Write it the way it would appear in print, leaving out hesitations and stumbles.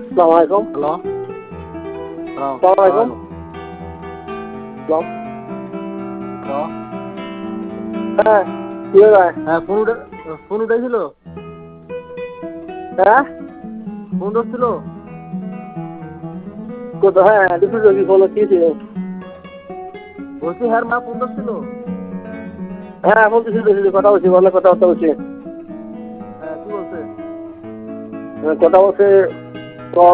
আসসালামু আলাইকুম। হ্যালো। আসসালামু আলাইকুম। হ্যালো। হ্যালো। হ্যাঁ, কি ভাই? হ্যাঁ, ফোন উঠাইছিল। হ্যাঁ? ফোন ধরছিল। কোথায়? হ্যাঁ, দুপুরে কি ফোন কি ছিল? বলছি হ্যাঁ মা ফোন ধরছিল। হ্যাঁ, বলতেছি কথা বলছি, অনেক কথাবার্তা বলছি। হ্যাঁ, কি বলছে? কথা বলছে